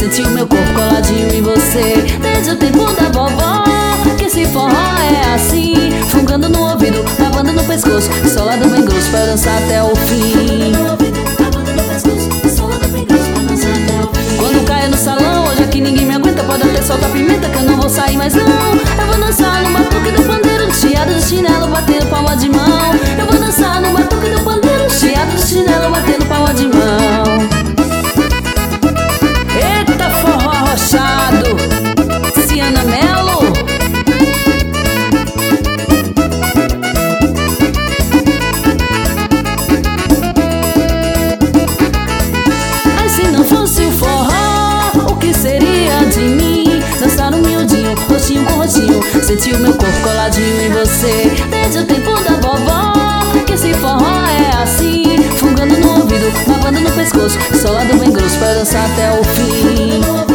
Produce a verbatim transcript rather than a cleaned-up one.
Senti o meu corpo coladinho em você. Desde o tempo da vovó, que esse forró é assim, fungando no ouvido, lavando no pescoço, solado bem grosso pra dançar até o fim. Quando caio no salão, hoje aqui ninguém me aguenta. Pode até soltar pimenta que eu não vou sair mais não. Eu vou dançar no batuque do pandeiro, chiado do chinelo, batendo palma de mão. Eu vou dançar no batuque do pandeiro, chiado do chinelo, batendo palma de mão. Eita forró arrochado, Ciana Mello. Ai, se não fosse o forró, o que seria de mim? Dançar no miudinho, roxinho com roxinho, sentir o meu corpo coladinho em você. Desde o tempo da vovó, que esse forró é assim, fungando no ouvido, lavando no pescoço, solado bem grosso pra dançar até o fim.